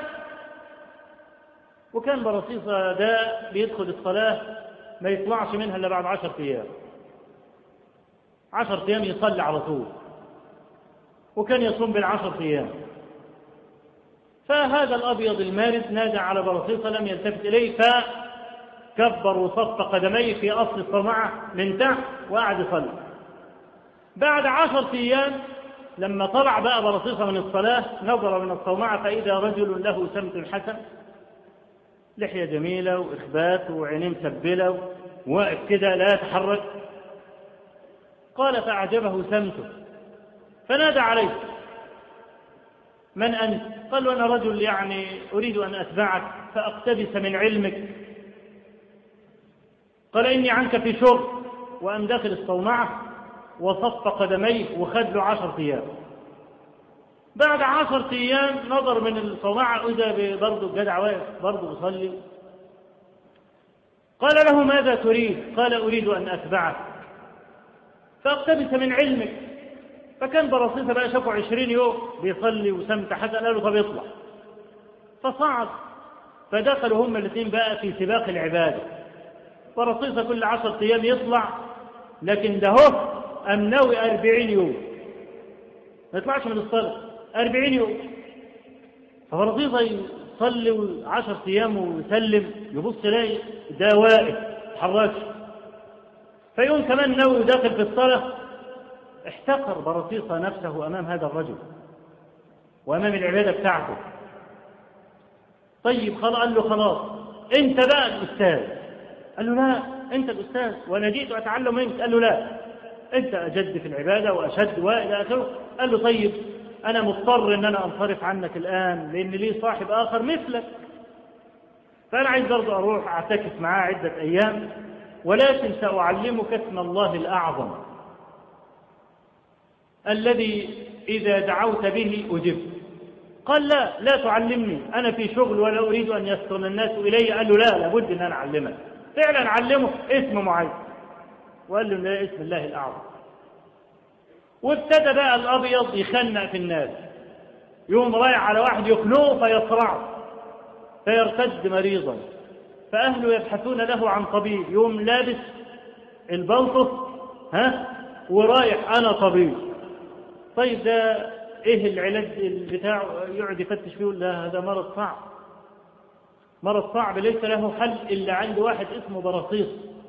وكان برصيصة ده بيدخل الصلاة ما يطلعش منها إلا بعد عشر أيام عشر أيام يصلي على طول، وكان يصوم بالعشر أيام. فهذا الأبيض المارد نادى على برصيصة لم يلتفت إليه، فكبر وصف قدميه في أصل الصومعة من تحت وقعد يصلي. بعد عشر أيام لما طلع بقى برصيصة من الصلاة نظر من الصومعة فإذا رجل له سمت حسن، لحية جميلة وإخبات وعينين مسبلة واقف كده لا يتحرك. قال فأعجبه سمته فنادى عليه من أنت؟ قال أنا رجل يعني أريد أن أتبعك فأقتبس من علمك. قال إني عنك في شغل، وأن داخل الصومعة وصف قدميه وخد له عشر أيام. بعد عشر أيام نظر من الصومعة إذا برضه الجدع واقف برضه بيصلي. قال له ماذا تريد؟ قال أريد أن أتبعك فأقتبس من علمك. فكان برصيصة بقى شافه عشرين يوم بيصلي وسمت حسن، قالوا طب يطلع. فصعد فدخلوا هم الاثنين بقى في سباق العبادة. برصيصة كل عشرة أيام يطلع، لكن ده هو أمنوي أربعين يوم ما يطلعش من الصلاة أربعين يوم. فبرصيصة يصلي عشرة أيام ويسلم يبص يلاقي ده واقف حركش. فيوم كمان نوي داخل في الصلاة احتقر برصيصة نفسه أمام هذا الرجل وأمام العبادة بتاعته. طيب خلاص، قال له خلاص أنت بقى الأستاذ. قال له لا أنت الأستاذ وأنا جئت أتعلم منك. قال له لا أنت أجد في العبادة وأشد وإلى آخره. قال له طيب أنا مضطر أن أنا أنصرف عنك الآن لأن لي صاحب آخر مثلك، فأنا عايز برضه أروح أعتكف معاه عدة أيام، ولكن سأعلمك اسم الله الأعظم الذي إذا دعوت به أجبت. قال لا لا تعلمني، أنا في شغل ولا أريد أن يسكن الناس إلي. قال له لا لابد أن أنا أعلمك. فعلا علمه اسم معين وقال له لا اسم الله الأعظم. وابتدى بقى الأبيض يخنق في الناس، يوم رايح على واحد يخنقه فيصرعه فيرتد مريضا، فأهله يبحثون له عن طبيب، يوم لابس البلطف ها ورايح أنا طبيب. طيب ده إيه العلاج بتاعه؟ يقعد يفتش فيه يقول لا هذا مرض صعب، مرض صعب ليس له حل إلا عند واحد اسمه برصيص.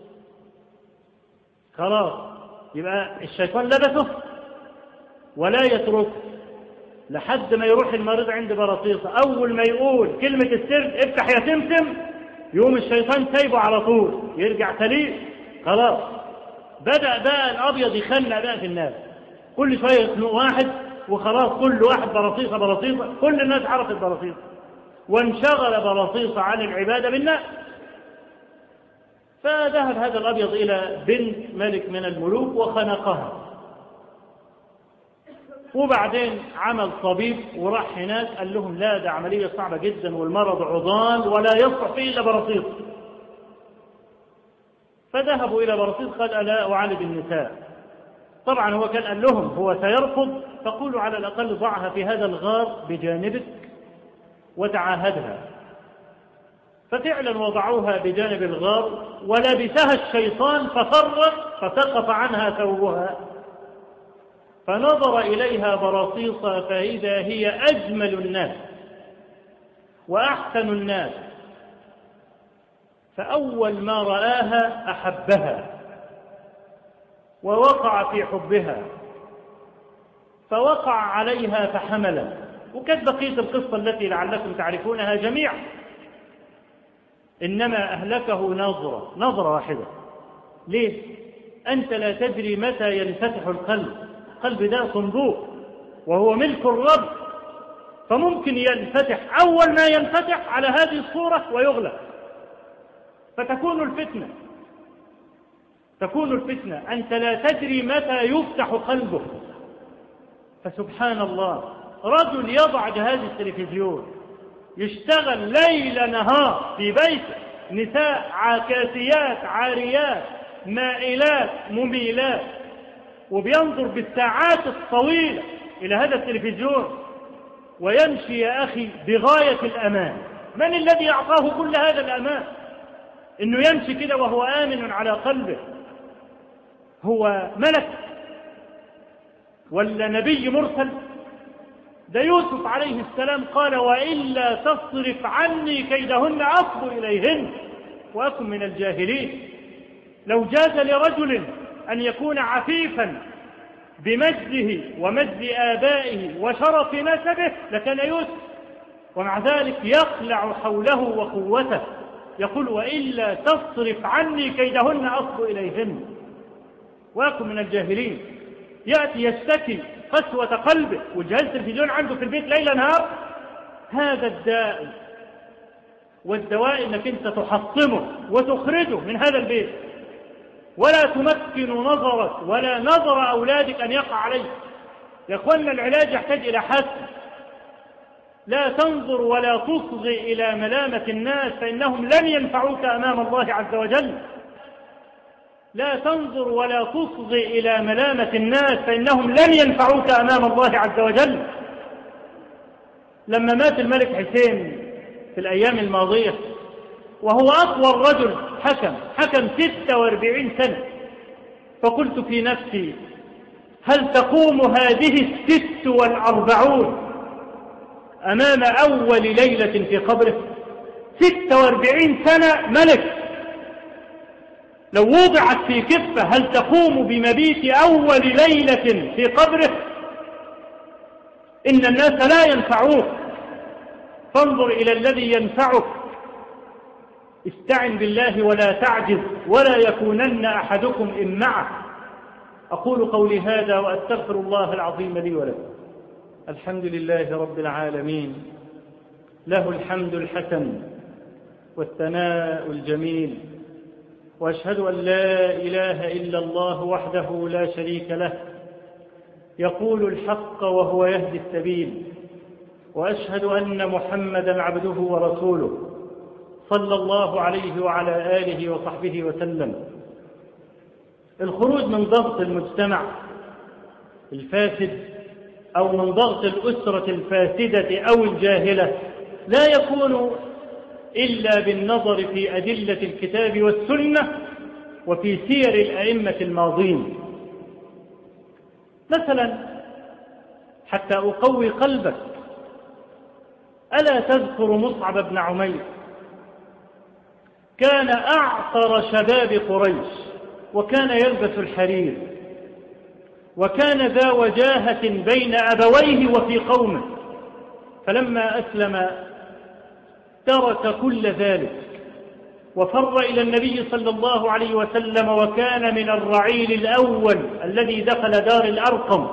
خلاص يبقى الشيطان لبسه ولا يتركه لحد ما يروح المريض عند برصيصة. أول ما يقول كلمة السر افتح يا سمسم يوم الشيطان سايبه على طول يرجع سليم. خلاص بدأ بقى الأبيض يخنق بقى في الناس، كل شوية يخنق واحد وخلاص كل واحد برصيصة برصيصة، كل الناس عرفت برصيصة وانشغل برصيصة عن العبادة بالناس. فذهب هذا الأبيض إلى بنت ملك من الملوك وخنقها، وبعدين عمل طبيب وراح هناك قال لهم لا ده عملية صعبة جدا والمرض عضال ولا يصح فيه إلا برصيص. فذهبوا إلى برصيص قال ألا أعالج النساء. طبعا هو كان قال لهم هو سيرفض، فقولوا على الأقل ضعها في هذا الغار بجانبك وتعاهدها، ففعلا وضعوها بجانب الغار ولبسها الشيطان ففرق فسقط عنها ثوبها، فنظر إليها براصيصا فإذا هي أجمل الناس وأحسن الناس، فأول ما رآها أحبها ووقع في حبها، فوقع عليها فحملا. وكانت بقية القصة التي لعلكم تعرفونها جميعا، إنما أهلكه نظرة نظرة واحدة. ليه؟ أنت لا تدري متى ينفتح القلب. القلب ده صندوق وهو ملك الرب، فممكن ينفتح أول ما ينفتح على هذه الصورة ويغلق، فتكون الفتنة تكون الفتنة أنت لا تدري متى يفتح قلبه. فسبحان الله، رجل يضع جهاز التلفزيون يشتغل ليل نهار في بيته، نساء عاكاسيات عاريات مائلات مميلات، وبينظر بالساعات الطويلة إلى هذا التلفزيون ويمشي يا أخي بغاية الأمان. من الذي أعطاه كل هذا الأمان إنه يمشي كده وهو آمن على قلبه؟ هو ملك ولا نبي مرسل؟ ده يوسف عليه السلام قال وإلا تصرف عني كيدهن أصب إليهن وأكن من الجاهلين. لو جاز لرجل أن يكون عفيفا بمجده ومجد آبائه وشرف نسبه لكان يوسف، ومع ذلك يخلع حوله وقوته، يقول وإلا تصرف عني كيدهن أصب إليهن وأكن من الجاهلين. يأتي يشتكي قسوة قلبه والجهاز التلفزيون عنده في البيت ليلا نهار. هذا الداء، والدواء انك انت تحطمه وتخرجه من هذا البيت، ولا تمكن نظرك ولا نظر أولادك أن يقع عليه. يا أخوانا العلاج يحتاج إلى حسن. لا تنظر ولا تصغي إلى ملامة الناس فإنهم لن ينفعوك أمام الله عز وجل. لا تنظر ولا تصغي إلى ملامة الناس فإنهم لن ينفعوك أمام الله عز وجل. لما مات الملك حسين في الأيام الماضية وهو أطول رجل حكم حكم ستة وأربعين سنة، فقلت في نفسي هل تقوم هذه الست والأربعون أمام أول ليلة في قبره؟ ستة وأربعين سنة ملك، لو وضعت في كفة هل تقوم بمبيت أول ليلة في قبره؟ إن الناس لا ينفعوك، فانظر إلى الذي ينفعك. استعن بالله ولا تعجز ولا يكونن أحدكم إن معه. أقول قولي هذا وأستغفر الله العظيم لي ولكم. الحمد لله رب العالمين، له الحمد الحسن والثناء الجميل، وأشهد أن لا إله إلا الله وحده لا شريك له يقول الحق وهو يهدي السبيل، وأشهد أن محمدا عبده ورسوله صلى الله عليه وعلى آله وصحبه وسلم. الخروج من ضغط المجتمع الفاسد أو من ضغط الأسرة الفاسدة أو الجاهلة لا يكون إلا بالنظر في أدلة الكتاب والسنة وفي سير الأئمة الماضين. مثلا حتى أقوي قلبك، ألا تذكر مصعب بن عمير؟ كان أعطر شباب قريش وكان يلبس الحرير، وكان ذا وجاهة بين أبويه وفي قومه، فلما أسلم ترك كل ذلك وفر إلى النبي صلى الله عليه وسلم، وكان من الرعيل الأول الذي دخل دار الأرقم،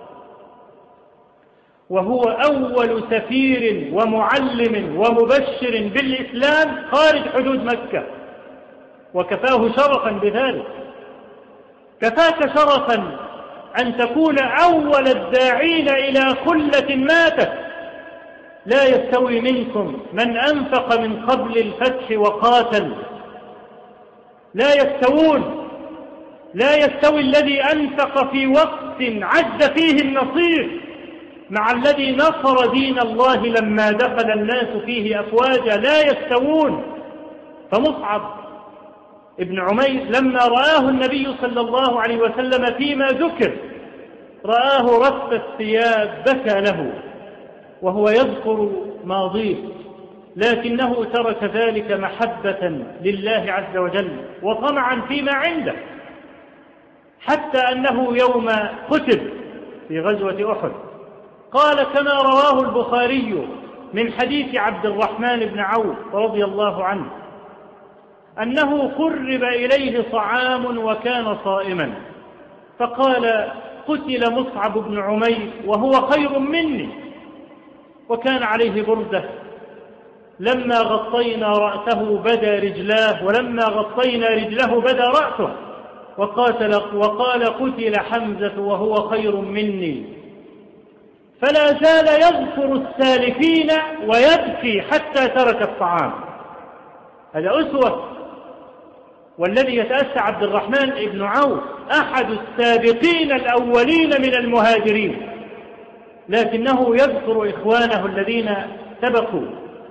وهو أول سفير ومعلم ومبشر بالإسلام خارج حدود مكة، وكفاه شرفا بذلك. كفاك شرفا أن تكون أول الداعين إلى خلة ماتت. لا يستوي منكم من أنفق من قبل الفتح وقاتل، لا يستوون. لا يستوي الذي أنفق في وقت عز فيه النصير مع الذي نصر دين الله لما دخل الناس فيه أفواجا لا يستوون. فمصعب ابن عمير لما رآه النبي صلى الله عليه وسلم فيما ذكر رآه رث الثياب بكى له وهو يذكر ماضيه، لكنه ترك ذلك محبة لله عز وجل وطمعا فيما عنده، حتى أنه يوم قتل في غزوة أحد قال كما رواه البخاري من حديث عبد الرحمن بن عوف رضي الله عنه أنه قرب إليه طعام وكان صائما، فقال قتل مصعب بن عمير وهو خير مني، وكان عليه بردة، لما غطينا رأسه بدا رجلاه ولما غطينا رجله بدا رأسه، وقاتل وقال قتل حمزة وهو خير مني، فلا زال يذكر السالفين ويبكي حتى ترك الطعام. هذا أسوة. والذي يتأسى عبد الرحمن بن عوف أحد السابقين الأولين من المهاجرين، لكنه يذكر إخوانه الذين سبقوا.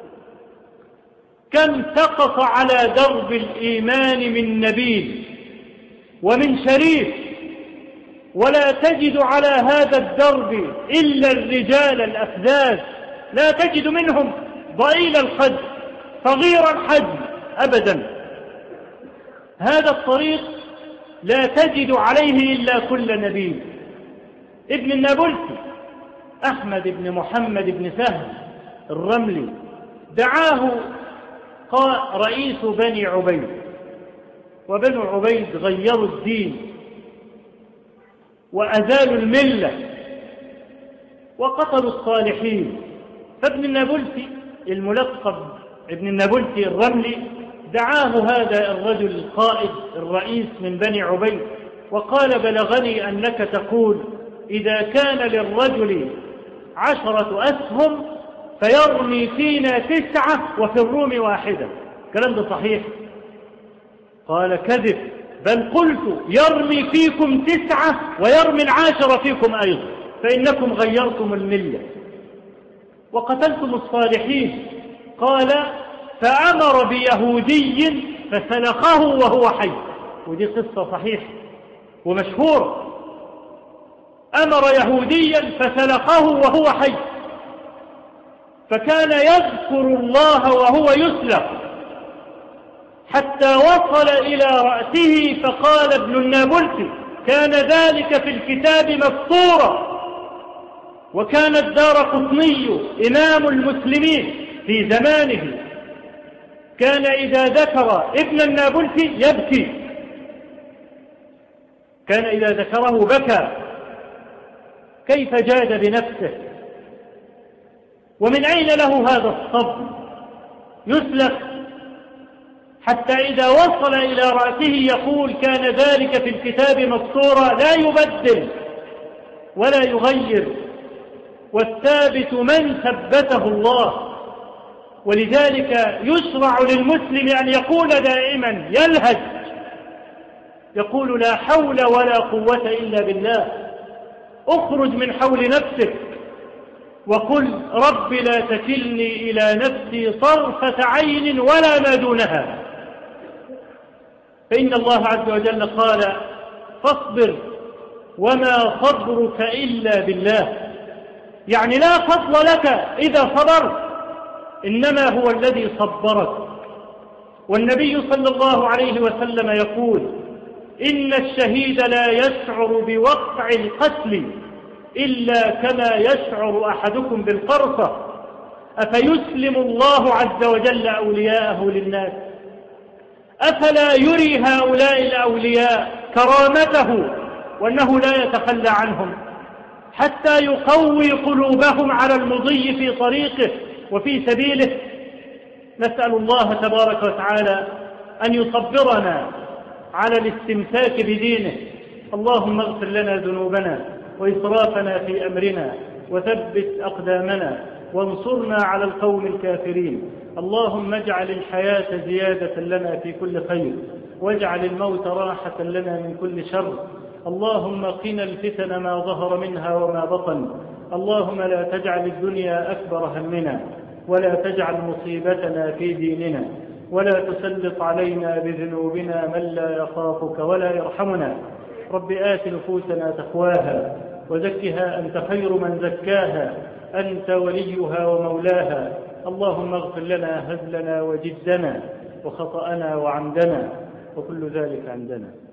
كم سقط على درب الإيمان من نبيل ومن شريف، ولا تجد على هذا الدرب إلا الرجال الأفذاذ، لا تجد منهم ضئيل القدر صغير الحجم أبدا. هذا الطريق لا تجد عليه إلا كل نبي. ابن النابلسي أحمد بن محمد بن سهل الرملي دعاه رئيس بني عبيد، وبنو عبيد غيروا الدين وأزالوا الملة وقتلوا الصالحين. فابن النابلسي الملقب ابن النابلسي الرملي دعاه هذا الرجل القائد الرئيس من بني عبيد وقال بلغني أنك تقول إذا كان للرجل عشرة أسهم فيرمي فينا تسعة وفي الروم واحدة، الكلام ده صحيح؟ قال كذب، بل قلت يرمي فيكم تسعة ويرمي العاشرة فيكم أيضا، فإنكم غيرتم الملة وقتلتم الصالحين. قال فأمر بيهودي فسلخه وهو حي، ودي قصة صحيحة ومشهورة. أمر يهوديا فسلخه وهو حي، فكان يذكر الله وهو يسلخ حتى وصل إلى رأسه، فقال ابن النابلسي كان ذلك في الكتاب مسطورا. وكان الدارقطني إمام المسلمين في زمانه كان إذا ذكر ابن النابلسي يبكي، كان إذا ذكره بكى. كيف جاد بنفسه، ومن أين له هذا الصبر؟ يسلخ حتى إذا وصل إلى رأسه يقول كان ذلك في الكتاب مسطورا، لا يبدل ولا يغير، والثابت من ثبته الله. ولذلك يشرع للمسلم أن يقول دائما يلهج، يقول لا حول ولا قوة إلا بالله. اخرج من حول نفسك وقل رب لا تكلني إلى نفسي طرفة عين ولا ما دونها، فإن الله عز وجل قال فاصبر وما صبرك إلا بالله، يعني لا فضل لك إذا صبرت، إنما هو الذي صبرك. والنبي صلى الله عليه وسلم يقول إن الشهيد لا يشعر بوقع القتل إلا كما يشعر أحدكم بالقرصة، أفيسلم الله عز وجل أولياءه للناس؟ أفلا يري هؤلاء الأولياء كرامته وأنه لا يتخلى عنهم حتى يقوي قلوبهم على المضي في طريقه وفي سبيله؟ نسأل الله تبارك وتعالى أن يصبرنا على الاستمساك بدينه. اللهم اغفر لنا ذنوبنا وإسرافنا في أمرنا وثبت أقدامنا وانصرنا على القوم الكافرين. اللهم اجعل الحياة زيادة لنا في كل خير، واجعل الموت راحة لنا من كل شر. اللهم قنا الفتن ما ظهر منها وما بطن، اللهم لا تجعل الدنيا أكبر همنا، ولا تجعل مصيبتنا في ديننا، ولا تسلط علينا بذنوبنا من لا يخافك ولا يرحمنا. رب آت نفوسنا تقواها وزكها أنت خير من زكاها، أنت وليها ومولاها. اللهم اغفر لنا هزلنا وجدنا وخطأنا وعمدنا وكل ذلك عندنا.